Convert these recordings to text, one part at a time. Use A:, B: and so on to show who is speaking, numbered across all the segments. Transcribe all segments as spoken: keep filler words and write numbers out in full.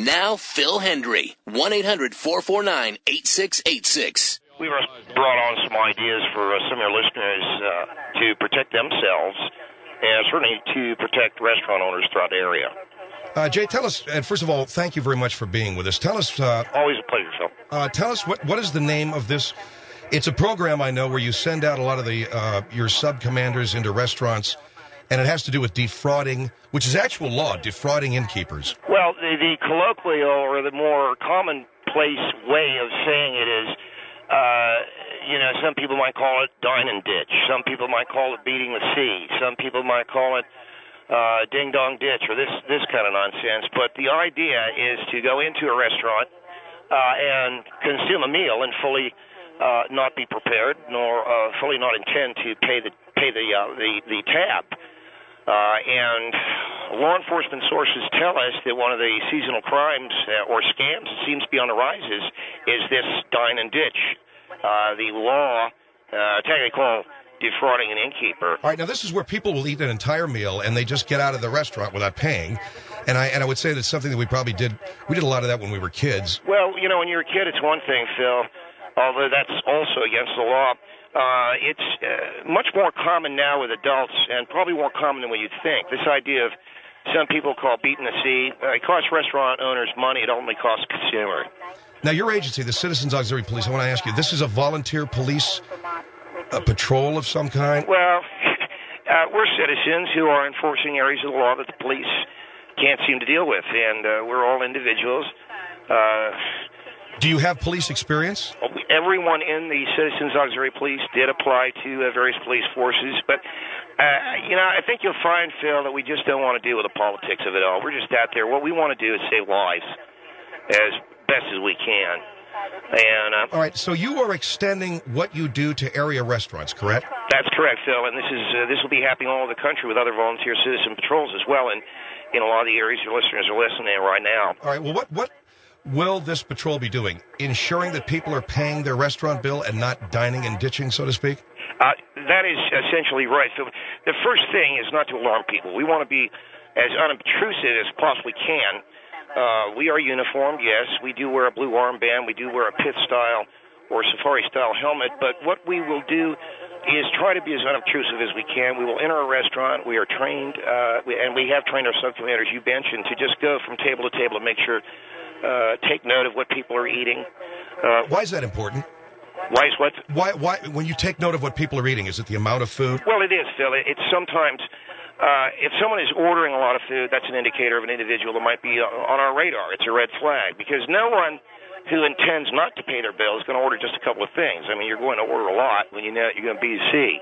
A: Now, Phil Hendry, one eight hundred four four nine eight six eight six.
B: We were brought on some ideas for uh, some of your listeners uh, to protect themselves and certainly to protect restaurant owners throughout the area.
C: Uh, Jay, tell us, and first of all, thank you very much for being with us. Tell us... Uh,
B: Always a pleasure, Phil.
C: Uh, tell us, what, what is the name of this? It's a program, I know, where you send out a lot of the uh, your sub-commanders into restaurants, and it has to do with defrauding, which is actual law, defrauding innkeepers.
B: Well, the, the colloquial or the more commonplace way of saying it is, uh, you know, some people might call it dine and ditch. Some people might call it beating the sea. Some people might call it uh, ding-dong ditch or this, this kind of nonsense. But the idea is to go into a restaurant uh, and consume a meal and fully uh, not be prepared, nor uh, fully not intend to pay the pay the uh, the, the tab. Uh, and law enforcement sources tell us that one of the seasonal crimes uh, or scams that seems to be on the rise is, is this dine and ditch. Uh, the law, uh, technically called defrauding an innkeeper.
C: All right, now this is where people will eat an entire meal and they just get out of the restaurant without paying. And I and I would say that's something that we probably did. We did a lot of that when we were kids.
B: Well, you know, when you're a kid, it's one thing, Phil, although that's also against the law. Uh, it's uh, much more common now with adults and probably more common than what you'd think. This idea of some people call beating the sea, uh, it costs restaurant owners money. It only costs consumer.
C: Now, your agency, the Citizens Auxiliary Police, I want to ask you, this is a volunteer police a patrol of some kind?
B: Well, uh, we're citizens who are enforcing areas of the law that the police can't seem to deal with, and uh, we're all individuals. Uh,
C: Do you have police experience?
B: Everyone in the Citizens Auxiliary Police did apply to uh, various police forces, but, uh, you know, I think you'll find, Phil, that we just don't want to deal with the politics of it all. We're just out there. What we want to do is save lives as best as we can. And uh,
C: all right, so you are extending what you do to area restaurants, correct?
B: That's correct, Phil, and this is uh, this will be happening all over the country with other volunteer citizen patrols as well, and in a lot of the areas your listeners are listening right now.
C: All right, well, what what will this patrol be doing? Ensuring that people are paying their restaurant bill and not dining and ditching, so to speak?
B: Uh, that is essentially right, Phil. The first thing is not to alarm people. We want to be as unobtrusive as possibly can. Uh, we are uniformed, yes. We do wear a blue armband. We do wear a pit-style or safari-style helmet. But what we will do is try to be as unobtrusive as we can. We will enter a restaurant. We are trained, uh, we, and we have trained our subcommanders, you mentioned, to just go from table to table and make sure, uh, take note of what people are eating. Uh,
C: Why is that important?
B: Why is what?
C: Why, why, when you take note of what people are eating, is it the amount of food?
B: Well, it is, Phil. It, it's sometimes... Uh, if someone is ordering a lot of food, that's an indicator of an individual that might be on our radar. It's a red flag because no one who intends not to pay their bill is going to order just a couple of things. I mean, you're going to order a lot when you know you're going to be to see.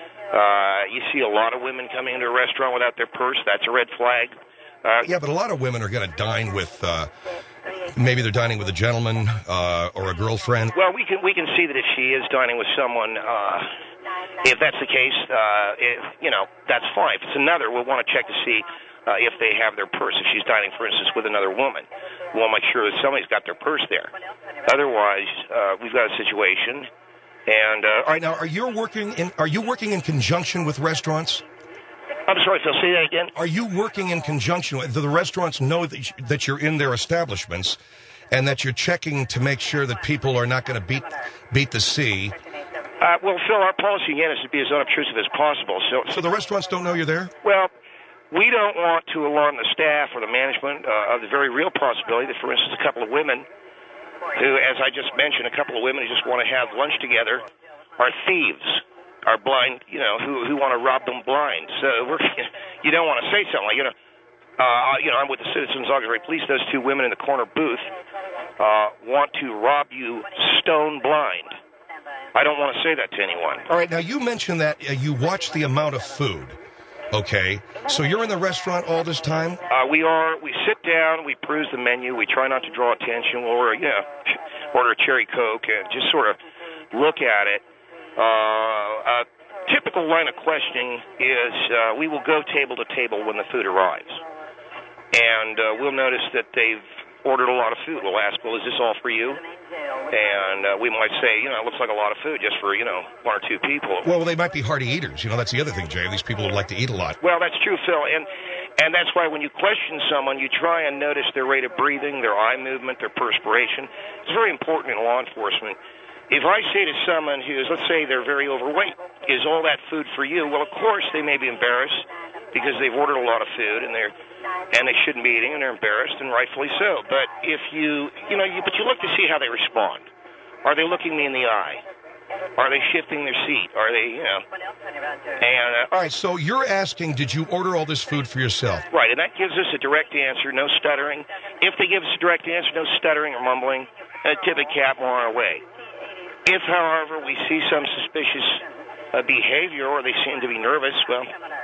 B: Uh, you see a lot of women coming into a restaurant without their purse. That's a red flag. Uh,
C: yeah, but a lot of women are going to dine with, uh, maybe they're dining with a gentleman uh, or a girlfriend.
B: Well, we can we can see that if she is dining with someone. Uh, If that's the case, uh, if, you know, that's fine. If it's another, we'll want to check to see uh, if they have their purse. If she's dining, for instance, with another woman, we'll make sure that somebody's got their purse there. Otherwise, uh, we've got a situation. And uh,
C: all right, now, are you working in? Are you working in conjunction with restaurants?
B: I'm sorry, Phil. Say that again.
C: Are you working in conjunction with do the restaurants know that you, that you're in their establishments, and that you're checking to make sure that people are not going to beat beat the sea?
B: Uh, well, Phil, our policy, again, is to be as unobtrusive as possible. So,
C: so the restaurants don't know you're there?
B: Well, we don't want to alarm the staff or the management uh, of the very real possibility that, for instance, a couple of women who, as I just mentioned, a couple of women who just want to have lunch together are thieves, are blind, you know, who who want to rob them blind. So we're, you don't want to say something like, you know, uh, you know, I'm with the Citizens Auxiliary Police. Those two women in the corner booth uh, want to rob you stone blind. I don't want to say that to anyone.
C: All right, now you mentioned that uh, you watch the amount of food, okay? So you're in the restaurant all this time?
B: Uh, we are. We sit down, we peruse the menu, we try not to draw attention, we'll order, you know, order a cherry Coke and just sort of look at it. Uh, a typical line of questioning is uh, we will go table to table when the food arrives. And uh, we'll notice that they've ordered a lot of food. We'll ask, well, is this all for you? And uh, we might say, you know, it looks like a lot of food just for, you know, one or two people.
C: Well, they might be hearty eaters. You know, that's the other thing, Jay. These people would like to eat a lot.
B: Well, that's true, Phil. And And that's why when you question someone, you try and notice their rate of breathing, their eye movement, their perspiration. It's very important in law enforcement. If I say to someone who is, let's say they're very overweight, is all that food for you? Well, of course they may be embarrassed because they've ordered a lot of food and they're and they shouldn't be eating and they're embarrassed, and rightfully so. But if you, you know, you, but you look to see how they respond. Are they looking me in the eye? Are they shifting their seat? Are they, you know? And uh,
C: all right, so you're asking, did you order all this food for yourself?
B: Right, and that gives us a direct answer, no stuttering. If they give us a direct answer, no stuttering or mumbling, and a tip of cap, we're on our way. If, however, we see some suspicious uh, behavior or they seem to be nervous, well,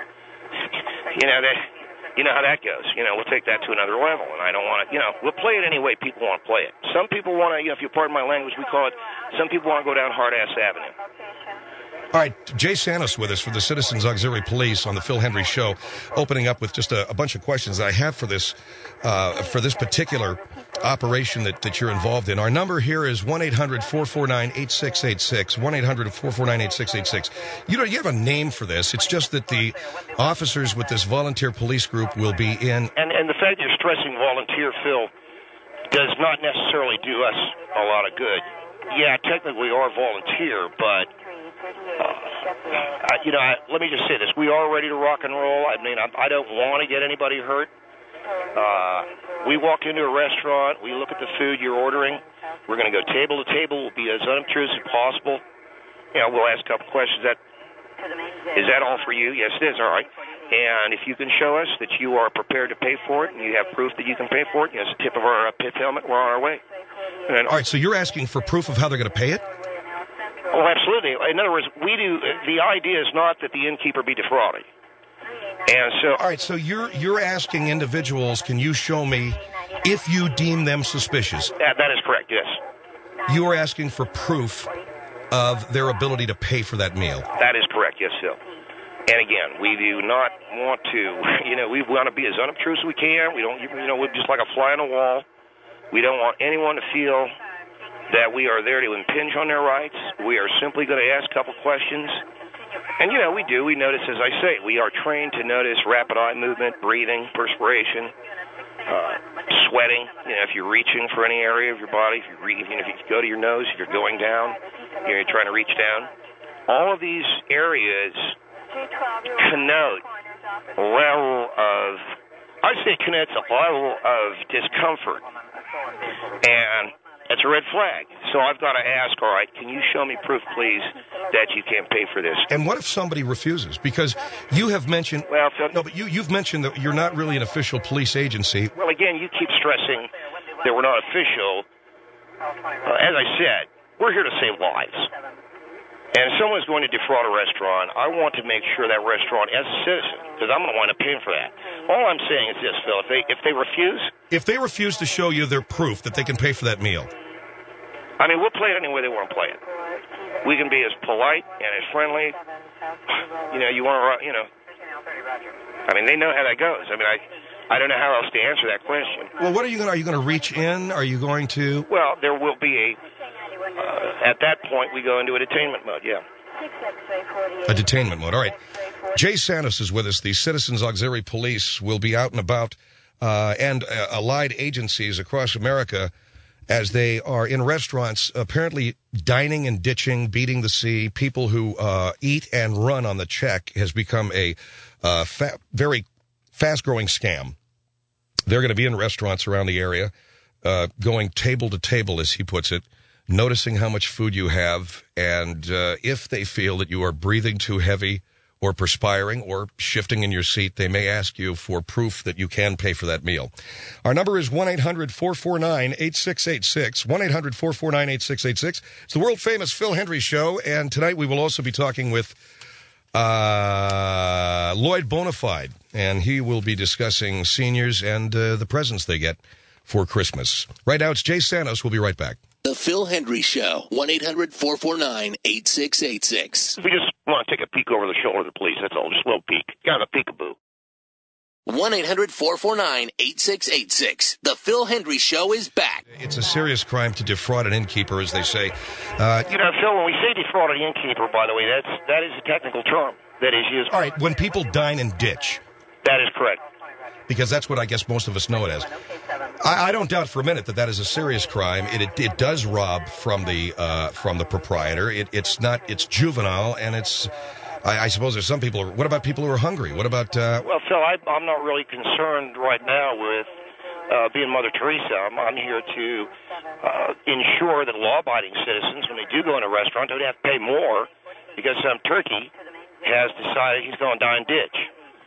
B: you know, that, you know how that goes. You know, we'll take that to another level, and I don't want to, you know, we'll play it any way people want to play it. Some people want to, you know, if you pardon my language, we call it, some people want to go down Hard-Ass Avenue.
C: All right, Jay Santos with us for the Citizens Auxiliary Police on the Phil Hendry Show, opening up with just a, a bunch of questions that I have for this uh, for this particular operation that, that you're involved in. Our number here is one eight hundred four four nine eight six eight six, one eight hundred four four nine eight six eight six. You know, you have a name for this. It's just that the officers with this volunteer police group will be in.
B: And, and the fact you're stressing volunteer, Phil, does not necessarily do us a lot of good. Yeah, technically we are volunteer, but... Uh, I, you know, I, let me just say this. We are ready to rock and roll. I mean, I, I don't want to get anybody hurt. Uh, we walk into a restaurant. We look at the food you're ordering. We're going to go table to table. We'll be as unobtrusive as possible. You know, we'll ask a couple questions. That, is that all for you? Yes, it is. All right. And if you can show us that you are prepared to pay for it and you have proof that you can pay for it, you know, it's the tip of our uh, P I F helmet, we're on our way. And,
C: all right, so you're asking for proof of how they're going to pay it?
B: Oh, absolutely. In other words, we do. The idea is not that the innkeeper be defrauded, and so.
C: All right. So you're you're asking individuals, can you show me if you deem them suspicious?
B: That, that is correct. Yes.
C: You are asking for proof of their ability to pay for that meal.
B: That is correct. Yes, Phil. And again, we do not want to. You know, we want to be as unobtrusive as we can. We don't. You know, we're just like a fly on the wall. We don't want anyone to feel that we are there to impinge on their rights. We are simply going to ask a couple questions. And, you know, we do. We notice, as I say, we are trained to notice rapid eye movement, breathing, perspiration, uh, sweating. You know, if you're reaching for any area of your body, if you, re- if you go to your nose, if you're going down, you know, you're trying to reach down. All of these areas connote a level of, I'd say connotes a level of discomfort. And that's a red flag. So I've got to ask, all right, can you show me proof, please, that you can't pay for this?
C: And what if somebody refuses? Because you have mentioned...
B: Well, Phil,
C: no, but you, you've mentioned that you're not really an official police agency.
B: Well, again, you keep stressing that we're not official. Uh, as I said, we're here to save lives. And if someone's going to defraud a restaurant, I want to make sure that restaurant, as a citizen, because I'm going to wind up paying for that. All I'm saying is this, Phil, if they, if they refuse...
C: If they refuse to show you their proof that they can pay for that meal...
B: I mean, we'll play it any way they want to play it. We can be as polite and as friendly. You know, you want to, you know... I mean, they know how that goes. I mean, I... I don't know how else to answer that question.
C: Well, what are you going to... Are you going to reach in? Are you going to...
B: Well, there will be a... Uh, at that point, we go into a detainment mode, yeah.
C: A detainment mode, all right. Jay Santos is with us. The Citizens Auxiliary Police will be out and about uh, and uh, allied agencies across America as they are in restaurants, apparently dining and ditching, beating the sea. People who uh, eat and run on the check has become a uh, fa- very fast-growing scam. They're going to be in restaurants around the area, uh, going table to table, as he puts it, noticing how much food you have, and uh, if they feel that you are breathing too heavy or perspiring or shifting in your seat, they may ask you for proof that you can pay for that meal. Our number is one eight hundred four four nine eight six eight six, one eight hundred four four nine eight six eight six. It's the world-famous Phil Hendry Show, and tonight we will also be talking with uh, Lloyd Bonafide, and he will be discussing seniors and uh, the presents they get for Christmas. Right now, it's Jay Santos. We'll be right back.
A: The Phil Hendry Show, one eight hundred four four nine eight six eight six.
B: We just want to take a peek over the shoulder of the police, that's all, just a little peek. Kind of a peekaboo.
A: one eight hundred four four nine eight six eight six. The Phil Hendry Show is back.
C: It's a serious crime to defraud an innkeeper, as they say. Uh,
B: you know, Phil, when we say defraud an innkeeper, by the way, that's, that is a technical term that is used.
C: All right, when people dine and ditch.
B: That is correct.
C: because that's what I guess most of us know it as. I, I don't doubt for a minute that that is a serious crime. It it, it does rob from the uh, from the proprietor. It, it's not. It's juvenile, and it's. I, I suppose there's some people. Who, what about people who are hungry? What about? Uh,
B: well, Phil, I, I'm not really concerned right now with uh, being Mother Teresa. I'm, I'm here to uh, ensure that law-abiding citizens, when they do go in a restaurant, don't have to pay more because some turkey has decided he's going to dine ditch.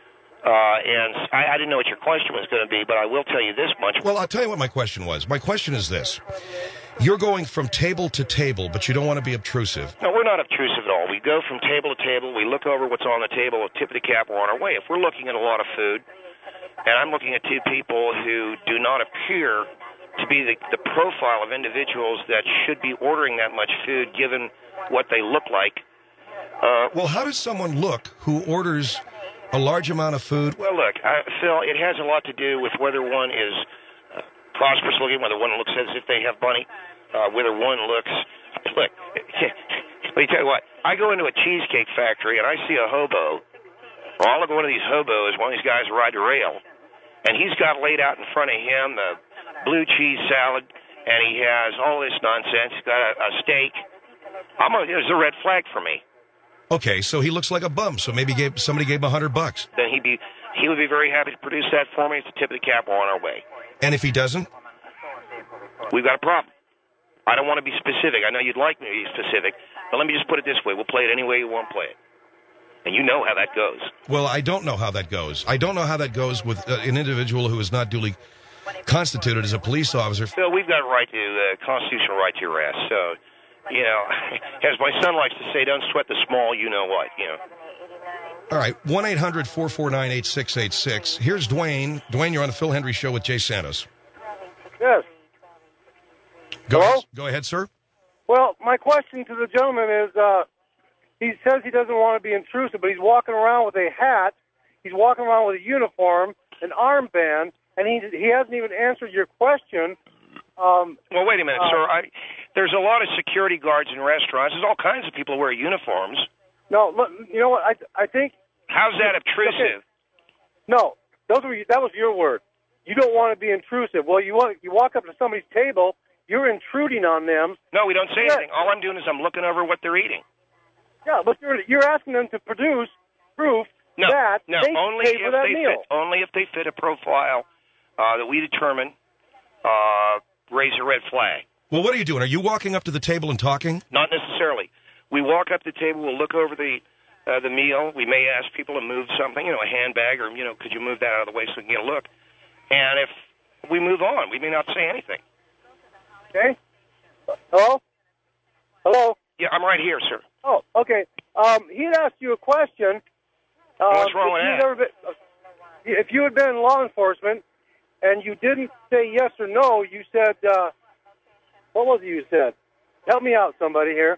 B: Uh, and I, I didn't know what your question was going to be, but I will tell you this much.
C: Well, I'll tell you what my question was. My question is this. You're going from table to table, but you don't want to be obtrusive.
B: No, we're not obtrusive at all. We go from table to table. We look over what's on the table, tip of the cap, we're on our way. If we're looking at a lot of food, and I'm looking at two people who do not appear to be the, the profile of individuals that should be ordering that much food given what they look like. Uh,
C: well, how does someone look who orders a large amount of food?
B: Well, look, I, Phil, it has a lot to do with whether one is uh, prosperous looking, whether one looks as if they have money, uh, whether one looks... Look, let me tell you what. I go into a cheesecake factory and I see a hobo, or I'll look at one of these hobos, one of these guys who ride the rail, and he's got laid out in front of him the blue cheese salad, and he has all this nonsense. He's got a, a steak. I'm a, there's a red flag for me.
C: Okay, so he looks like a bum. So maybe gave, somebody gave him a hundred bucks.
B: Then he'd be he would be very happy to produce that for me. It's the tip of the cap. We're on our way.
C: And if he doesn't,
B: we've got a problem. I don't want to be specific. I know you'd like me to be specific, but let me just put it this way: we'll play it any way you want to play it, and you know how that goes.
C: Well, I don't know how that goes. I don't know how that goes with uh, an individual who is not duly constituted as a police officer.
B: Phil, we've got a right to uh, constitutional right to your ass. So. You know, as my son likes to say, don't sweat the small, you know what, you know.
C: All right, one eight hundred four four nine eight six eight six. Here's Dwayne. Dwayne, you're on the Phil Hendry Show with Jay Santos.
D: Yes.
C: Go
D: Hello?
C: ahead, go ahead, sir.
D: Well, my question to the gentleman is, uh, he says he doesn't want to be intrusive, but he's walking around with a hat, he's walking around with a uniform, an armband, and he he hasn't even answered your question. Um,
B: well, wait a minute,
D: uh,
B: sir. I, there's a lot of security guards in restaurants. There's all kinds of people who wear uniforms.
D: No, look, you know what? I I think.
B: How's that obtrusive?
D: Okay. No, those were that was your word. You don't want to be intrusive. Well, you want you walk up to somebody's table, you're intruding on them.
B: No, we don't say
D: yeah.
B: anything. All I'm doing is I'm looking over what they're eating.
D: Yeah, but you're you're asking them to produce proof
B: no,
D: that
B: no,
D: they
B: only
D: paid
B: if
D: for that
B: they
D: meal.
B: fit. Only if they fit a profile uh, that we determine. Uh, raise a red flag.
C: Well, what are you doing? Are you walking up to the table and talking?
B: Not necessarily. We walk up to the table, we'll look over the uh, the meal. We may ask people to move something, you know, a handbag, or, you know, could you move that out of the way so we can get a look? And if we move on, we may not say anything.
D: Okay. Hello? Hello?
B: Yeah, I'm right here, sir.
D: Oh, okay. Um, he'd asked you a question. Um,
B: What's wrong with that?
D: Ever been, uh, if you had been in law enforcement, and you didn't say yes or no, you said, uh, what was it you said? Help me out, somebody here.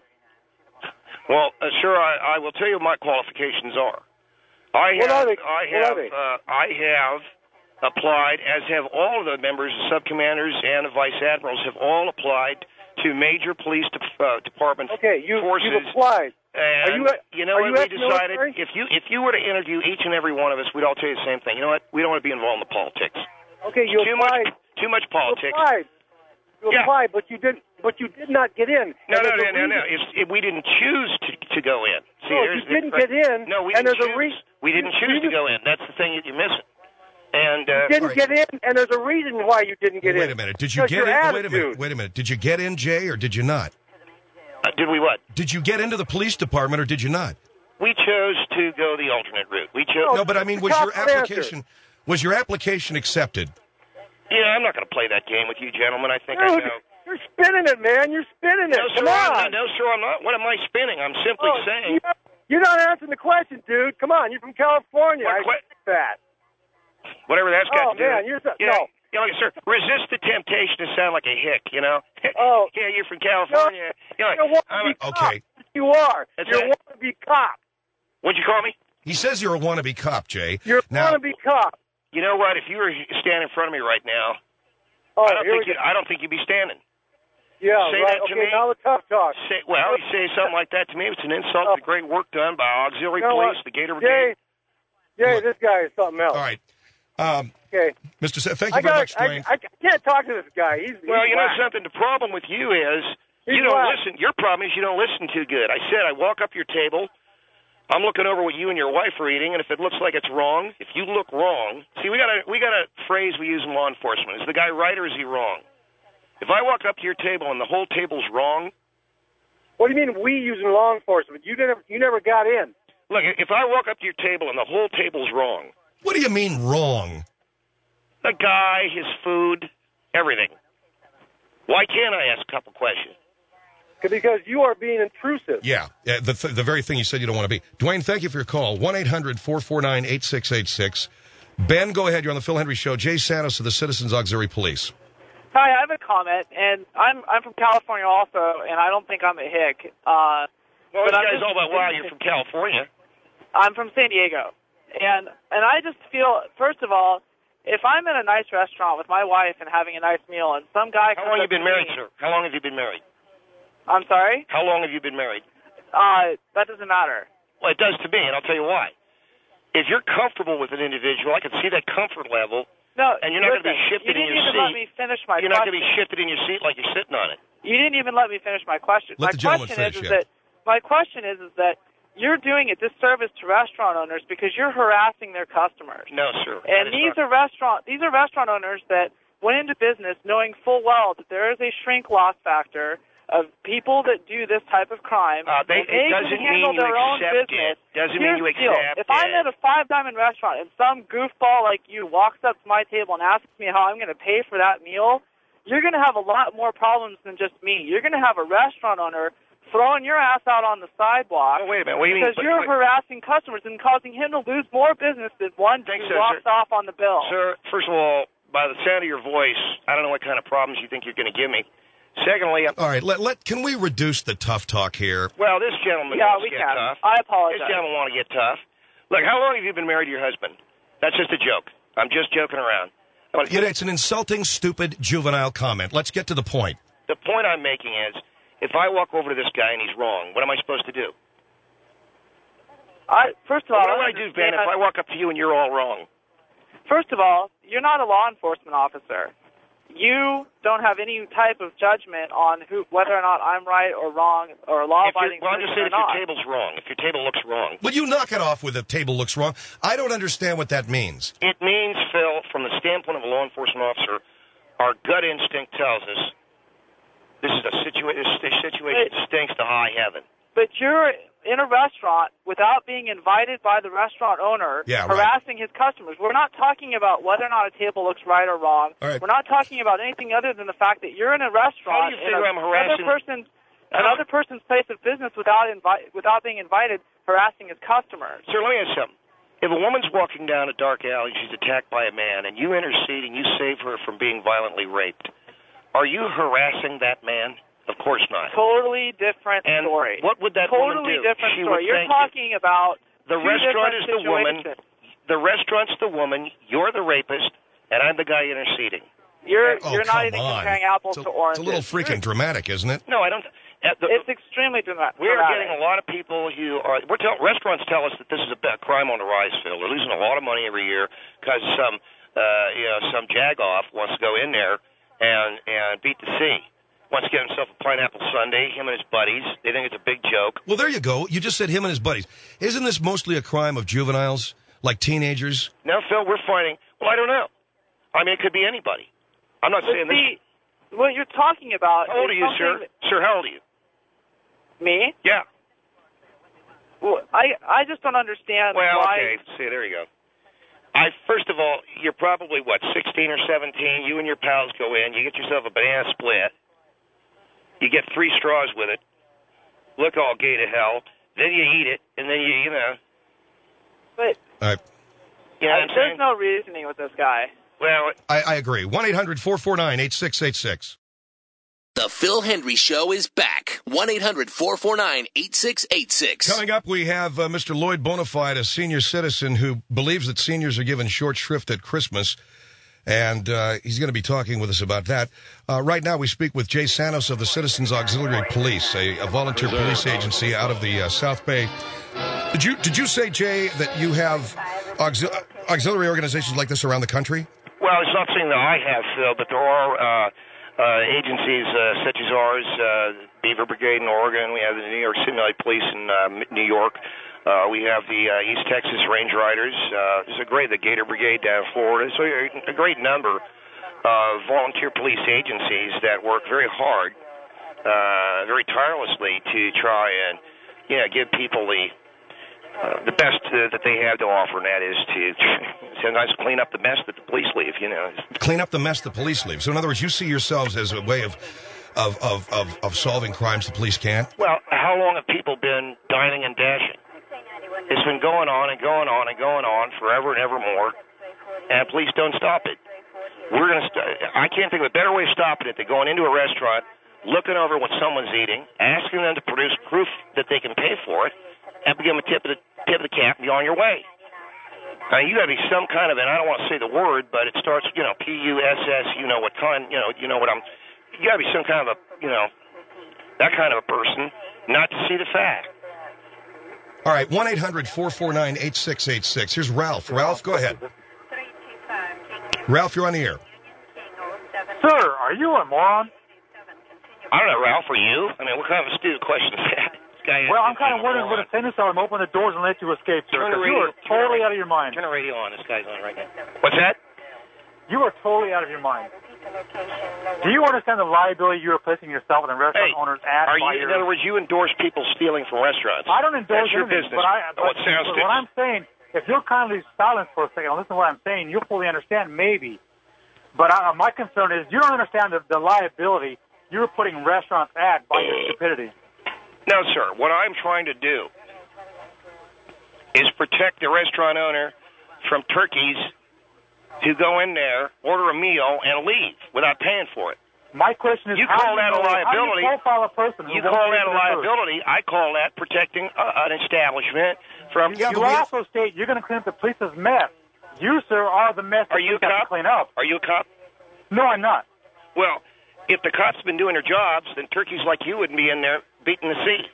B: Well, uh, sure, I, I will tell you what my qualifications are. I
D: what
B: have,
D: are they?
B: I
D: What
B: have,
D: are they?
B: uh, I have applied, as have all of the members, the subcommanders, and the vice admirals have all applied to major police de- uh, department
D: okay, you,
B: forces.
D: you've applied.
B: And
D: are you, a,
B: you know
D: are
B: what
D: you
B: we decided?
D: military?
B: If you if you were to interview each and every one of us, we'd all tell you the same thing. You know what? We don't want to be involved in the politics.
D: Okay, you
B: too
D: applied.
B: much too much politics.
D: You applied. You
B: Yeah.
D: applied, but you didn't. But you did not get in.
B: No,
D: And
B: no,
D: there's
B: no,
D: a
B: no, no.
D: reason-
B: It's, it, we didn't choose to to go in. See,
D: No,
B: there's
D: you didn't
B: the,
D: get in.
B: No, we
D: and
B: didn't
D: there's
B: choose.
D: a reason.
B: We didn't choose to go in. That's the thing that you're missing. And uh,
D: You didn't
C: right.
D: get in, and there's a reason why you didn't get
C: Wait
D: in.
C: a minute. Did you
D: Because
C: get
D: your
C: in? Wait a minute.
D: attitude.
C: Wait a minute. Did you get in, Jay, or did you not?
B: uh, did we what?
C: Did you get into the police department, or did you not?
B: We chose to go the alternate route. We chose.
C: No, but I mean, was your application was your application accepted?
B: Yeah, I'm not going to play that game with you, gentlemen. I think I
D: Dude,
B: know.
D: you're spinning it, man. You're spinning it.
B: No,
D: Come
B: sir,
D: on.
B: I'm not. No, sir, I'm not. What am I spinning? I'm simply
D: Oh,
B: saying.
D: you're- You're not answering the question, dude. Come on. You're from California.
B: What
D: I
B: que-
D: get that.
B: Whatever that's got
D: Oh,
B: to do.
D: man, you're so,
B: yeah,
D: no.
B: You know, sir, resist the temptation to sound like a hick, you know?
D: Oh.
B: yeah, you're from California.
D: No,
B: you know,
D: you're a
B: I'm
D: wannabe
B: a,
D: cop.
C: Okay.
D: You are.
B: That's
D: you're
B: right.
D: a wannabe cop.
B: What'd you call me?
C: He says you're a wannabe cop, Jay.
D: You're a
C: now,
D: wannabe cop.
B: You know what? If you were standing in front of me right now,
D: Oh,
B: I don't
D: here
B: think
D: we
B: you,
D: go.
B: I don't think you'd be standing.
D: Yeah,
B: say
D: right.
B: that to
D: okay,
B: me.
D: now the tough talk.
B: Say, well, you say something like that to me, it's an insult
D: Oh.
B: to the great work done by auxiliary
D: You know
B: police,
D: what?
B: the Gator
D: Jay,
B: Brigade.
D: Jay,
C: Look.
D: this guy is something else.
C: all right. Um,
D: Okay.
C: Mister Sa- thank you
D: I,
C: very
D: got,
C: much,
D: I,
C: Dwayne.
D: I can't talk to this guy. He's,
B: Well,
D: he's
B: you know
D: whack.
B: something? The problem with you is
D: He's
B: you don't
D: whack.
B: listen. Your problem is you don't listen too good. I said I walk up your table. I'm looking over what you and your wife are eating, and if it looks like it's wrong, if you look wrong, see, we got a we got a phrase we use in law enforcement: is the guy right or is he wrong? If I walk up to your table and the whole table's wrong,
D: What do you mean we using law enforcement? You never you never got in.
B: look, if I walk up to your table and the whole table's wrong,
C: What do you mean wrong?
B: the guy, his food, everything, why can't I ask a couple questions?
D: Because you are being intrusive.
C: Yeah, yeah the, th- the very thing you said you don't want to be. Dwayne, thank you for your call. one eight hundred four four nine eight six eight six. Ben, go ahead. You're on the Phil Henry Show. Jay Santos of the Citizens Auxiliary Police.
E: Hi, I have a comment, and I'm I'm from California also, and I don't think I'm a hick. Uh,
B: Well,
E: but
B: this
E: I'm
B: guy's
E: just-
B: all about, wow, you're from California.
E: I'm from San Diego, and and I just feel, first of all, if I'm in a nice restaurant with my wife and having a nice meal, and some guy
B: How
E: comes
B: long
E: up
B: have you been
E: to
B: married,
E: me-
B: sir? How long have you been married?
E: I'm sorry?
B: How long have you been married?
E: Uh, that doesn't matter.
B: Well, it does to me, and I'll tell you why. If you're comfortable with an individual, I can see that comfort level,
E: No,
B: and you're not going to
E: listen,
B: be shifted
E: you
B: in
E: didn't
B: your
E: even let
B: seat.
E: me finish my
B: You're not
E: question.
B: going to be shifted in your seat like you're sitting on it.
E: You didn't even let me finish my question.
C: Let
E: my
C: the gentleman
E: question
C: finish,
E: is, is
C: yeah.
E: that my question is is that you're doing a disservice to restaurant owners because you're harassing their customers.
B: No, sir.
E: And
B: That is
E: these
B: not-
E: are restaurant these are restaurant owners that went into business knowing full well that there is a shrink loss factor of people that do this type of crime.
B: Uh, they-
E: and
B: it
E: they
B: doesn't
E: can handle
B: mean you
E: their own
B: accept
E: business.
B: it. Doesn't
E: Here's
B: mean you
E: the deal.
B: accept
E: If I'm
B: it.
E: at a five diamond restaurant and some goofball like you walks up to my table and asks me how I'm going to pay for that meal, you're going to have a lot more problems than just me. You're going to have a restaurant owner throwing your ass out on the sidewalk
B: Oh, wait a minute. What do you mean?
E: because
B: But-
E: you're
B: wait-
E: harassing customers and causing him to lose more business than one
B: Thanks,
E: who
B: sir,
E: walks
B: sir.
E: off on the bill.
B: Sir, first of all, by the sound of your voice, I don't know what kind of problems you think you're going to give me. Secondly,
C: All right, let, let can we reduce the tough talk here?
B: well, this gentleman
E: Yeah,
B: wants
E: we
B: to get
E: can.
B: tough.
E: I
B: This
E: apologize.
B: gentleman want to get tough. Look, how long have you been married to your husband? That's just a joke. I'm just joking around. But
C: You know, it's an insulting, stupid, juvenile comment. Let's get to the point.
B: the point I'm making is, if I walk over to this guy and he's wrong, what am I supposed to do?
E: I, first of all,
B: What do
E: I
B: I do, Ben,
E: understand-
B: if I walk up to you and you're all wrong?
E: First of all, you're not a law enforcement officer. You don't have any type of judgment on who, whether or not I'm right or wrong or a
B: If
E: law-abiding
B: you're, well, I'm just
E: citizen
B: saying
E: or
B: if
E: not.
B: your table's wrong, if your table looks wrong.
C: Will you knock it off with the table looks wrong? I don't understand what that means.
B: It means, Phil, from the standpoint of a law enforcement officer, our gut instinct tells us this is a situa- this, this situation
E: But-
B: stinks to high heaven.
E: But you're in a restaurant without being invited by the restaurant owner,
C: Yeah, right.
E: harassing his customers. We're not talking about whether or not a table looks right or wrong.
C: All right.
E: We're not talking about anything other than the fact that you're in a restaurant
B: How do you
E: in
B: figure
E: a-
B: I'm harassing-
E: another person's another person's place of business without invi- without being invited, harassing his customers.
B: Sir, let me ask you something. If a woman's walking down a dark alley, she's attacked by a man, and you intercede and you save her from being violently raped, are you harassing that man? Of course not.
E: Totally different
B: And
E: story.
B: what would that woman
E: totally
B: do?
E: different
B: She
E: story.
B: would
E: You're
B: thank you.
E: talking about
B: The
E: two
B: restaurant
E: different
B: is the woman.
E: situations.
B: The restaurant's the woman. You're the rapist, and I'm the guy interceding.
E: You're
C: Oh,
E: you're
C: come
E: not even
C: on.
E: comparing apples
C: It's a,
E: to oranges.
C: it's a little freaking dramatic, isn't it?
B: No, I don't. At the,
E: It's extremely drama-
B: we are
E: dramatic.
B: getting a lot of people who are. We're tell, restaurants tell us that this is a bad crime on the rise, Phil. They're losing a lot of money every year because some, uh, you know, some jagoff wants to go in there and and beat the sea. Wants to get himself a pineapple sundae. Him and his buddies. They think it's a big joke.
C: Well, there you go. You just said him and his buddies. Isn't this mostly a crime of juveniles, like teenagers?
B: Now, Phil, we're finding. Well, I don't know. I mean, it could be anybody. I'm not
E: But
B: saying this.
E: see, what you're talking about
B: How old are
E: is
B: you,
E: something
B: sir?
E: that-
B: Sir, how old are you?
E: Me?
B: Yeah.
E: Well, I I just don't understand
B: Well,
E: why.
B: okay. See, there you go. I first of all, you're probably what, sixteen or seventeen. You and your pals go in. You get yourself a banana split. You get three straws with it. Look all gay to hell. Then you eat it, and then you, you know,
E: But
C: All right.
B: you know what I'm
E: there's
B: saying?
E: no reasoning with this guy.
B: Well,
C: I, I agree. one eight hundred four four nine eight six eight six.
A: The Phil Hendry Show is back. one eight hundred four four nine eight six eight six.
C: Coming up, we have uh, Mister Lloyd Bonafide, a senior citizen who believes that seniors are given short shrift at Christmas, and uh, he's going to be talking with us about that. Uh, right now, we speak with Jay Santos of the Citizens Auxiliary Police, a, a volunteer police agency out of the uh, South Bay. Did you did you say, Jay, that you have auxil- auxiliary organizations like this around the country?
B: Well, it's not something that I have, Phil, but there are uh, uh, agencies uh, such as ours, uh, Beaver Brigade in Oregon. We have the New York City Police in uh, New York. Uh, we have the uh, East Texas Range Riders. Uh, there's a great, the Gator Brigade down in Florida. So a great number of volunteer police agencies that work very hard, uh, very tirelessly to try and, you know, give people the Uh, the best uh, that they have to offer, and that is to sometimes clean up the mess that the police leave, you know.
C: Clean up the mess the police leave. So, in other words, you see yourselves as a way of of, of, of, of solving crimes the police can't?
B: Well, how long have people been dining and dashing? It's been going on and going on and going on forever and ever more, and police don't stop it. We're going to. St- I can't think of a better way of stopping it than going into a restaurant, looking over what someone's eating, asking them to produce proof that they can pay for it, and give them a tip of the tip of the cap and be on your way. Now, you got to be some kind of, and I don't want to say the word, but it starts, you know, P U S S, you know what kind, you know, you know what I'm, you got to be some kind of a, you know, that kind of a person, not to see the fact.
C: All right, one eight hundred four four nine eight six eight six. Here's Ralph. Ralph, go ahead. Ralph, you're on the air.
F: Sir, are you a moron?
B: I don't know, Ralph, are you? I mean, what kind of a stupid question is that?
F: Well, I'm kind of wondering what a sentence I would open the doors and let you escape, sir. Because you are totally out of your mind.
B: Turn the radio on. This guy's on right now. What's that?
F: You are totally out of your mind. Do you understand the liability you are placing yourself and the restaurant
B: hey,
F: owners at?
B: Are you, in other words, you endorse people stealing from restaurants?
F: I don't endorse
B: That's your
F: anything,
B: business.
F: But, I, but,
B: oh, it sounds
F: but what I'm saying, if you'll kindly silence for a second and listen to what I'm saying, you'll fully understand, maybe. But I, my concern is you don't understand the, the liability you're putting restaurants at by your stupidity.
B: No, sir. What I'm trying to do is protect the restaurant owner from turkeys who go in there, order a meal, and leave without paying for it.
F: My question is,
B: you call that a liability?
F: How do you profile a person
B: you call that a liability? I call that protecting uh, an establishment from.
F: You, you also state you're going to clean up the police's mess. You, sir, are the mess that
B: you
F: got to clean up.
B: Are you a cop?
F: No, I'm not.
B: Well, if the cops have been doing their jobs, then turkeys like you wouldn't be in there beating the sea.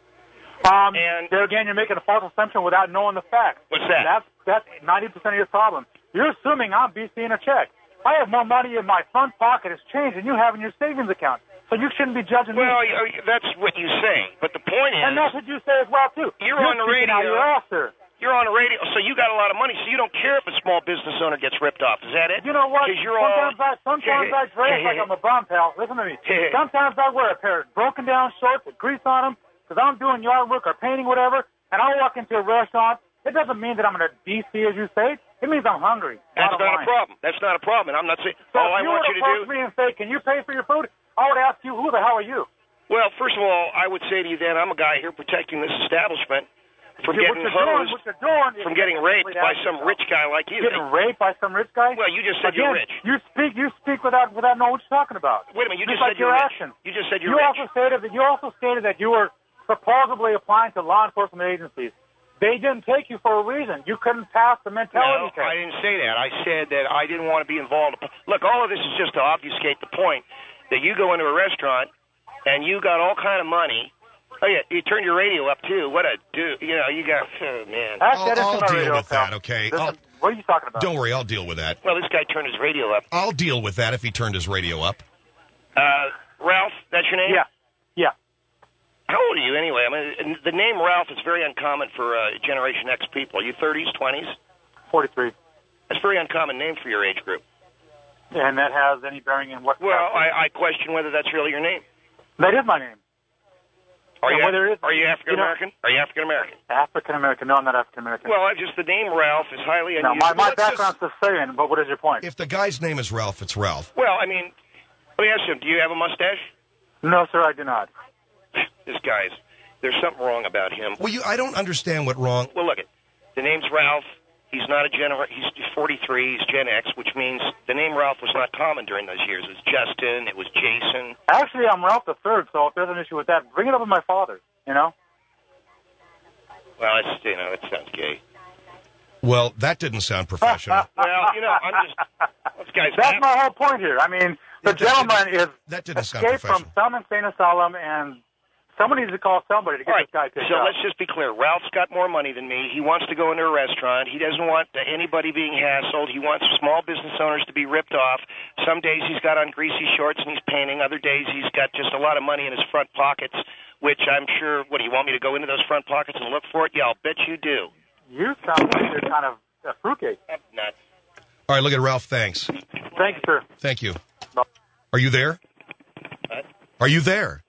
F: Um,
B: and
F: there again, you're making a false assumption without knowing the facts.
B: What's that?
F: That's that's ninety percent of your problem. You're assuming I'm B C in a check. I have more money in my front pocket as change than you have in your savings account. So you shouldn't be judging
B: well,
F: me.
B: Well, that's what you say. But the point is...
F: And that's what you say as well, too.
B: You're,
F: you're
B: on the radio.
F: Out your ass, sir.
B: You're on the radio, so you got a lot of money, so you don't care if a small business owner gets ripped off. Is that it?
F: You know what?
B: Because you're
F: sometimes
B: all...
F: I, sometimes I dress like I'm a bum, pal. Listen to me. Sometimes I wear a pair of broken down shorts with grease on them because I'm doing yard work or painting, whatever, and I walk into a restaurant. It doesn't mean that I'm in a D C, as you say. It means I'm hungry.
B: That's not
F: line.
B: a problem. That's not a problem. I'm not saying...
F: So
B: all I
F: if you
B: want
F: were
B: you
F: to
B: to do...
F: me and say, can you pay for your food? I would ask you, who the hell are you?
B: Well, first of all, I would say to you then, I'm a guy here protecting this establishment from
F: yeah,
B: getting
F: doing,
B: hosed,
F: doing
B: from getting raped by some rich guy like you.
F: Getting raped by some rich guy?
B: Well, you just said
F: Again,
B: you're rich.
F: You speak, you speak without without knowing what you're talking about.
B: Wait a minute, you just,
F: just
B: said
F: like
B: you're
F: your
B: rich.
F: actions.
B: You just said you're
F: you
B: rich.
F: Also stated that, you also stated that you were supposedly applying to law enforcement agencies. They didn't take you for a reason. You couldn't pass the mentality
B: no,
F: test.
B: I didn't say that. I said that I didn't want to be involved. Look, all of this is just to obfuscate the point that you go into a restaurant and you got all kind of money. Oh, yeah, you turned your radio up, too. What a dude. You know, you got, oh, man.
C: Actually, I'll, I'll deal with that, okay?
F: Listen, what are you talking about?
C: Don't worry, I'll deal with that.
B: Well, this guy turned his radio up.
C: I'll deal with that if he turned his radio up.
B: Uh, Ralph, that's your name?
F: Yeah, yeah.
B: How old are you, anyway? I mean, the name Ralph is very uncommon for uh, Generation X people. Are you thirties, twenties?
F: forty-three.
B: That's a very uncommon name for your age group.
F: And that has any bearing in what...
B: Well, I, I question whether that's really your name.
F: That is my name.
B: Are you,
F: whether
B: are you African-American? You know, are you African-American?
F: African-American. No, I'm not African-American.
B: Well, just the name Ralph is highly unusual.
F: No, my, my
C: Let's
F: background's
C: just...
F: the same, but what is your point?
C: If the guy's name is Ralph, it's Ralph.
B: Well, I mean, let me ask you, do you have a mustache?
F: No, sir, I do not.
B: This guy's, there's something wrong about him.
C: Well, you, I don't understand what wrong...
B: Well, look, it. The name's Ralph. He's not a gener. He's forty-three. He's Gen X, which means the name Ralph was not common during those years. It was Justin. It was Jason.
F: Actually, I'm Ralph the Third, so if there's an issue with that, bring it up with my father, you know?
B: Well, it's, you know, it sounds gay.
C: Well, that didn't sound professional.
B: Well, you know, I'm just... This guy's
F: That's
B: happy.
F: my whole point here. I mean, the
C: Yeah, that
F: gentleman
C: didn't-
F: is
C: that didn't sound
F: escaped from
C: professional.
F: some insane asylum and Someone needs to call somebody to get
B: All right,
F: this guy picked
B: so
F: up.
B: let's just be clear. Ralph's got more money than me. He wants to go into a restaurant. He doesn't want anybody being hassled. He wants small business owners to be ripped off. Some days he's got on greasy shorts and he's painting. Other days he's got just a lot of money in his front pockets, which I'm sure, what, do you want me to go into those front pockets and look for it? Yeah, I'll bet you do.
F: You sound like you're kind of a fruitcake.
B: I'm nuts.
C: All right, look at Ralph. Thanks.
F: Thank you, sir.
C: Thank you. Are you there?
B: What?
C: Are you there?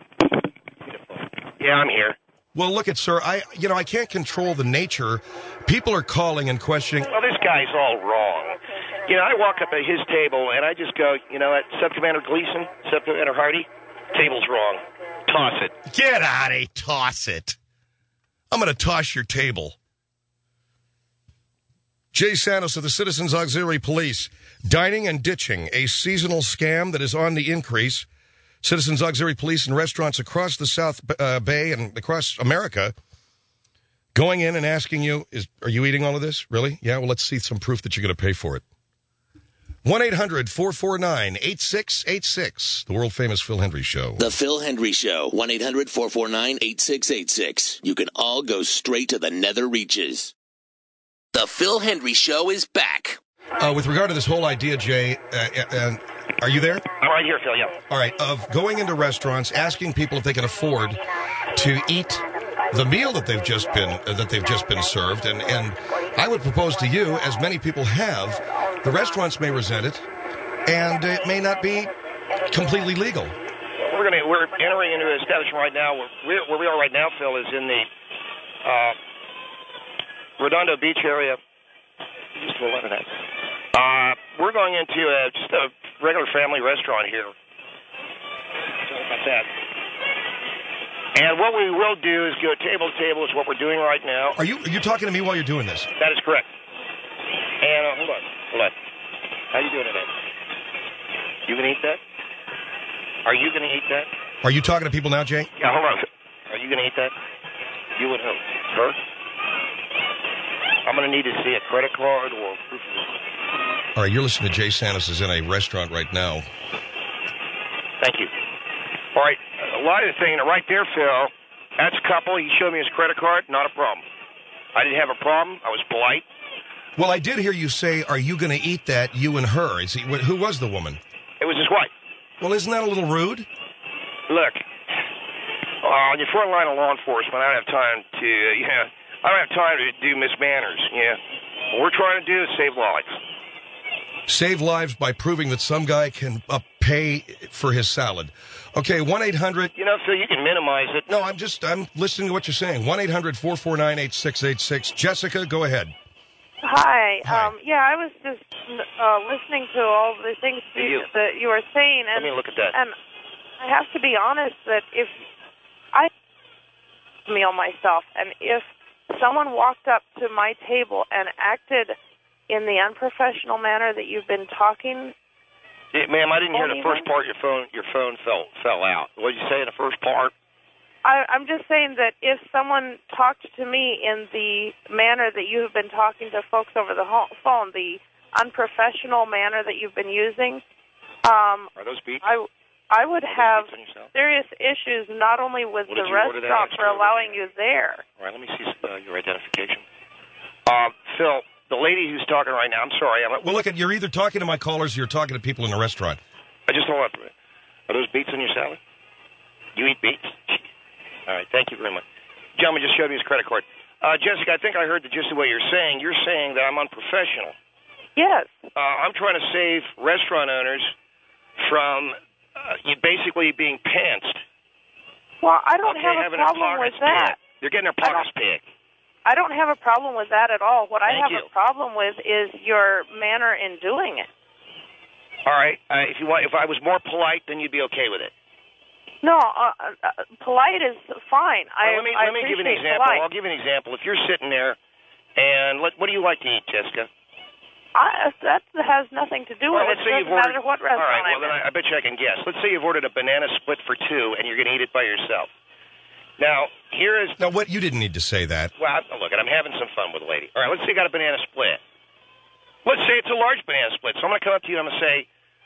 B: Yeah, I'm here.
C: Well, look at sir. I, you know, I can't control the nature. People are calling and questioning.
B: Well, this guy's all wrong. You know, I walk up at his table and I just go, you know what, Sub-Commander Gleason, Sub-Commander Hardy, table's wrong. Toss it.
C: Get out of here. Toss it. I'm going to toss your table. Jay Santos of the Citizens Auxiliary Police. Dining and ditching, a seasonal scam that is on the increase. Citizens Auxiliary Police and restaurants across the South uh, Bay and across America going in and asking you, is, are you eating all of this? Really? Yeah, well, let's see some proof that you're going to pay for it. one eight hundred four four nine eight six eight six, the world-famous Phil Hendry Show.
A: The Phil Hendry Show, one eight hundred four four nine eight six eight six. You can all go straight to the nether reaches. The Phil Hendry Show is back.
C: Uh, with regard to this whole idea, Jay, uh, uh, are you there?
B: I'm right here, Phil, yeah.
C: All right, of going into restaurants, asking people if they can afford to eat the meal that they've just been uh, that they've just been served, and and I would propose to you, as many people have, the restaurants may resent it, and it may not be completely legal.
B: We're gonna we're entering into an establishment right now. Where, where we are right now, Phil, is in the uh, Redondo Beach area. Just a little that. Uh, we're going into a, just a regular family restaurant here. Sorry about that. And what we will do is go table to table is what we're doing right now.
C: Are you are you talking to me while you're doing this?
B: That is correct. And uh, hold on, hold on. How you doing today? You gonna eat that? Are you gonna eat that?
C: Are you talking to people now, Jay?
B: Yeah, hold on. Are you gonna eat that? You and who? Her? I'm gonna need to see a credit card or proof of.
C: All right, you're listening to Jay Santos is in a restaurant right now.
B: Thank you. All right, a lot of the thing right there, Phil. That's a couple. He showed me his credit card. Not a problem. I didn't have a problem. I was polite.
C: Well, I did hear you say, "Are you going to eat that?" You and her. Is he, who was the woman?
B: It was his wife.
C: Well, isn't that a little rude?
B: Look, uh, on your front line of law enforcement, I don't have time to. Uh, yeah, I don't have time to do mismanners. Yeah, what we're trying to do is save lives.
C: Save lives by proving that some guy can uh, pay for his salad. Okay, one eight hundred.
B: You know, Phil, you can minimize it.
C: No, I'm just, I'm listening to what you're saying. one eight hundred four four nine eight six eight six. Jessica, go ahead.
G: Hi.
C: Hi.
G: Um, yeah, I was just uh, listening to all the things
B: Hey,
G: you,
B: you.
G: that you were saying. And,
B: Let me look at that.
G: And I have to be honest that if I meal myself, and if someone walked up to my table and acted in the unprofessional manner that you've been talking.
B: Yeah, ma'am, I didn't hear the
G: Only
B: first
G: one?
B: part. Your phone, your phone fell fell out. What did you say in the first part?
G: I, I'm just saying that if someone talked to me in the manner that you have been talking to folks over the ho- phone, the unprofessional manner that you've been using, um,
B: Are those beats?
G: I, I would
B: Are those
G: have
B: beats on yourself?
G: serious issues not only with
B: Well,
G: the
B: did you order that
G: restaurant
B: extra
G: for
B: over
G: allowing
B: there?
G: you there.
B: All right, let me see uh, your identification. Uh, Phil, the lady who's talking right now, I'm sorry. I'm,
C: Well, look, at you're either talking to my callers or you're talking to people in the restaurant.
B: I just hold on for a minute. Are those beets on your salad? You eat beets? All right, thank you very much. Gentleman just showed me his credit card. Uh, Jessica, I think I heard the gist of what you're saying. You're saying that I'm unprofessional.
G: Yes.
B: Uh, I'm trying to save restaurant owners from uh, you basically being pantsed.
G: Well, I don't
B: Okay,
G: have a
B: having their
G: problem with
B: pockets
G: that.
B: picked. They're getting their
G: I don't-
B: pockets picked.
G: I don't have a problem with that at all. What I
B: Thank
G: have
B: you.
G: a problem with is your manner in doing it.
B: All right, uh, if you want, if I was more polite, then you'd be okay with it.
G: No, uh, uh, polite is fine. I,
B: Well, let me
G: I
B: let me give you an
G: appreciate
B: example.
G: polite.
B: I'll give you an example. If you're sitting there, and let, what do you like to eat, Jessica?
G: I, that has nothing to do
B: Well,
G: with
B: let's
G: it.
B: say
G: It
B: you've
G: doesn't
B: ordered.
G: matter what restaurant
B: all right, well
G: I'm
B: then
G: in.
B: I, I bet you I can guess. Let's say you've ordered a banana split for two, and you're going to eat it by yourself. Now, here is
C: Now, what, you didn't need to say that.
B: well, I- look, I'm having some fun with a lady. All right, let's say you got a banana split. Let's say it's a large banana split. So I'm going to come up to you and I'm going to say,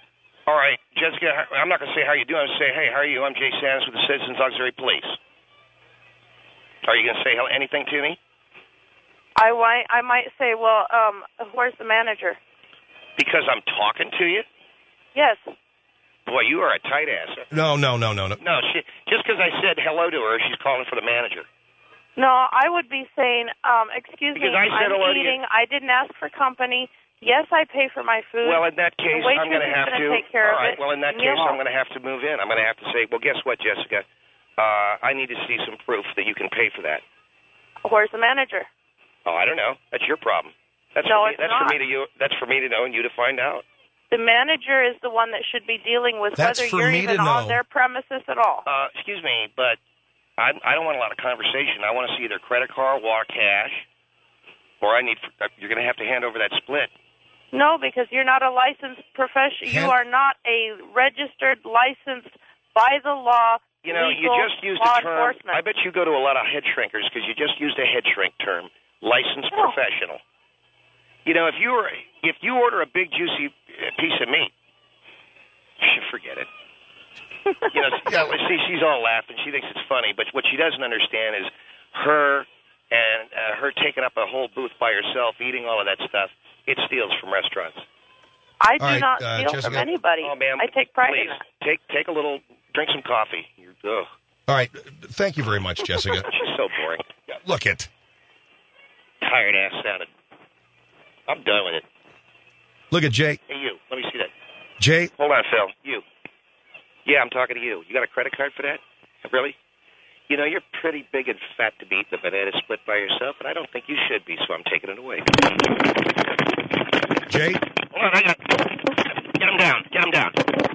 B: All right, Jessica, I'm not going to say how you do. I'm going to say, hey, how are you? I'm Jay Sands with the Citizens Auxiliary Police. Are you going to say anything to me?
G: I might, I might say, well, um, where's the manager?
B: Because I'm talking to you?
G: Yes.
B: Boy, you are a tight ass.
C: No, no, no, no, no.
B: No, she, just because I said hello to her, she's calling for the manager.
G: No, I would be saying, um, excuse
B: Because
G: me,
B: I said
G: I'm
B: hello to
G: eating.
B: you.
G: I didn't ask for company. Yes, I pay for my food.
B: Well, in that case,
G: the
B: I'm going to have
G: gonna
B: to.
G: Take care
B: all right.
G: of it.
B: Well, in that case, I'm going to have to move in. I'm going to have to say, well, guess what, Jessica? Uh, I need to see some proof that you can pay for that.
G: Where's the manager?
B: Oh, I don't know. That's your problem. That's
G: no,
B: for me,
G: it's
B: that's
G: not.
B: for me to you. That's for me to know and you to find out.
G: The manager is the one that should be dealing with
C: That's
G: whether
C: for
G: you're
C: me
G: even
C: to know.
G: on their premises at all.
B: Uh, excuse me, but I, I don't want a lot of conversation. I want to see either credit card, or cash, or I need. You're going to have to hand over that split.
G: No, because you're not a licensed professional. You
C: Hand-
G: are not a registered, licensed by the law.
B: You know,
G: legal
B: you just used
G: law
B: a term.
G: enforcement.
B: I bet you go to a lot of head shrinkers because you just used a head shrink term, licensed
G: Oh.
B: professional. You know, if you were, if you order a big juicy piece of meat, forget it. You know, see, she's all laughing. She thinks it's funny, but what she doesn't understand is her and uh, her taking up a whole booth by herself, eating all of that stuff. It steals from restaurants.
G: I do
C: All right,
G: not
C: uh,
G: steal
C: Jessica.
G: from anybody.
B: Oh, ma'am,
G: I take pride
B: please,
G: in that.
B: Take take a little, drink some coffee. You're, ugh.
C: All right. Thank you very much, Jessica.
B: She's so boring.
C: Look it.
B: Tired ass sounded. I'm done with it.
C: Look at Jay.
B: Hey, you. Let me see that.
C: Jay.
B: Hold on, Phil. You. Yeah, I'm talking to you. You got a credit card for that? Really? You know, you're pretty big and fat to be eating the banana split by yourself, and I don't think you should be, so I'm taking it away.
C: Jay.
B: Hold on, I got... Get him down. Get him down.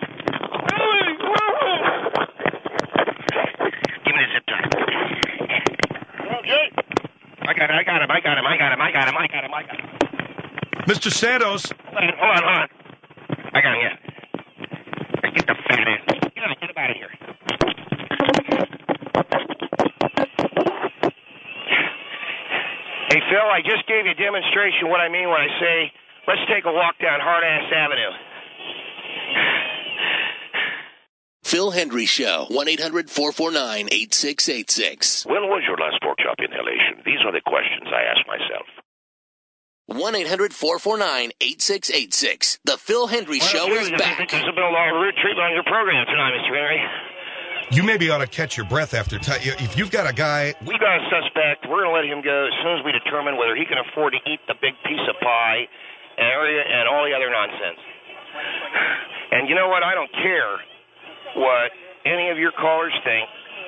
B: Give me the zip tie. Okay. I got it, I got him, I got him, I got him, I got him, I got him, I got him.
C: Mister Santos.
B: Hold on, hold on, hold on. I got him, yeah. Get the fat ass. Get on, get him out of here. Hey, Phil, I just gave you a demonstration what I mean when I say, let's take a walk down Hard-Ass Avenue.
A: Phil Hendry Show, one eight hundred four four nine eight six eight six.
B: When was your last pork chop inhalation? These are the questions I ask myself.
A: one eight hundred four four nine eight six eight six. The Phil Hendry Show is back.
B: There's a bill of root treatment on your program tonight, Mister Henry.
C: You maybe ought to catch your breath after. T- if you've got a guy.
B: We got a suspect. We're going to let him go as soon as we determine whether he can afford to eat the big piece of pie and, area, and all the other nonsense. And you know what? I don't care what any of your callers think.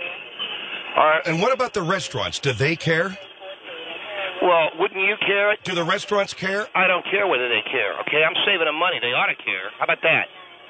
B: Uh,
C: And what about the restaurants? Do they care?
B: well, wouldn't you care?
C: Do the restaurants care?
B: I don't care whether they care, okay? I'm saving them money. They ought to care. How about that?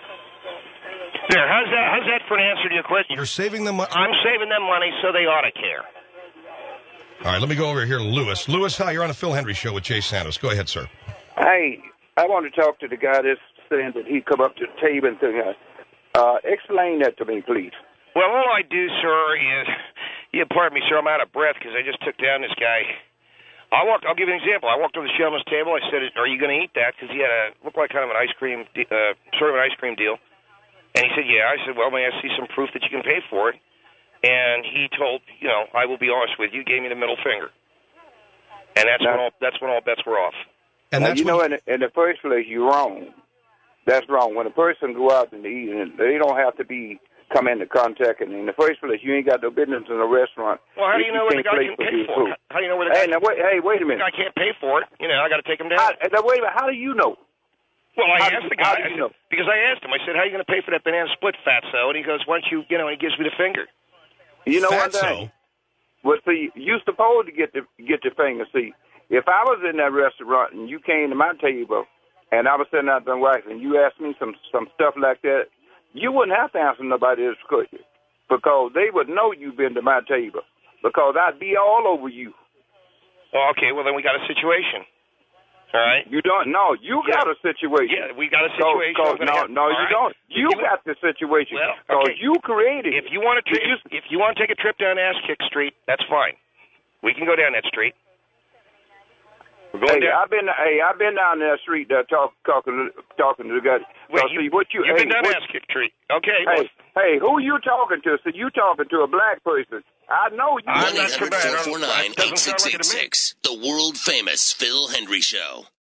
B: There, how's that, how's that for an answer to your question?
C: You're saving them. Mo-
B: I'm saving them money, so they ought to care.
C: All right, let me go over here to Lewis. Lewis, hi. You're on the Phil Hendry Show with Jay Santos. Go ahead, sir.
H: Hey, I want to talk to the guy that's saying that he come up to the table and thing. Uh, explain that to me, please.
B: Well, all I do, sir, is, yeah, pardon me, sir, I'm out of breath because I just took down this guy. I walked. I'll give you an example. I walked to the gentleman's table. I said, "Are you going to eat that?" Because he had a looked like kind of an ice cream, de- uh, sort of an ice cream deal. And he said, "Yeah." I said, "Well, may I see some proof that you can pay for it?" And he told, you know, I will be honest with you, gave me the middle finger. And that's
H: now,
B: when all that's when all bets were off.
C: And
H: now,
C: that's
H: you know,
C: when,
H: in the, in the first place, you're wrong. That's wrong. When a person go out and eat, and they don't have to be come into contact. And in the first place, you ain't got no business in a restaurant.
B: Well, how do you know where the guy can pay for it? How do you know where the guy?
H: Hey, now wait. Hey, wait a minute.
B: The guy can't pay for it. You know, I got to take him down.
H: How, now wait a minute. How do you know?
B: Well, I
H: How
B: asked
H: do-
B: the guy
H: how do you
B: I said,
H: know?
B: because I asked him. I said, "How are you going to pay for that banana split, fatso?" And he goes, "Why don't you?" You know, and he gives me the finger.
H: You know one
C: Fatso.
H: thing. Well, see, you supposed to get the get the finger. See, if I was in that restaurant and you came to my table and I was sitting out there wife and you asked me some some stuff like that, you wouldn't have to answer nobody else, could you? Because they would know you've been to my table. Because I'd be all over you.
B: Well, okay. Well, then we got a situation. All right.
H: You don't. No, you
B: Yeah.
H: got a situation.
B: Yeah, we got a situation.
H: Cause,
B: I'm
H: no,
B: gonna have-
H: no,
B: all
H: you
B: right.
H: don't. You
B: If
H: got the situation.
B: Well,
H: Because
B: okay.
H: you created it.
B: If you want to,
H: You
B: tri-
H: just-
B: if you want to take a trip down Ass Kick Street, that's fine. We can go down that street. Hey,
H: down. I've been hey, I've been down that street uh, talk, talking talking to the guy.
B: Wait,
H: so,
B: you,
H: see, what you,
B: you've
H: hey,
B: been down
H: what,
B: that street. Okay.
H: Hey,
B: well,
H: hey, who you talking to? So you talking to a black person. I know you.
A: one eight hundred four four nine eight six eight six. The world famous Phil Hendry Show.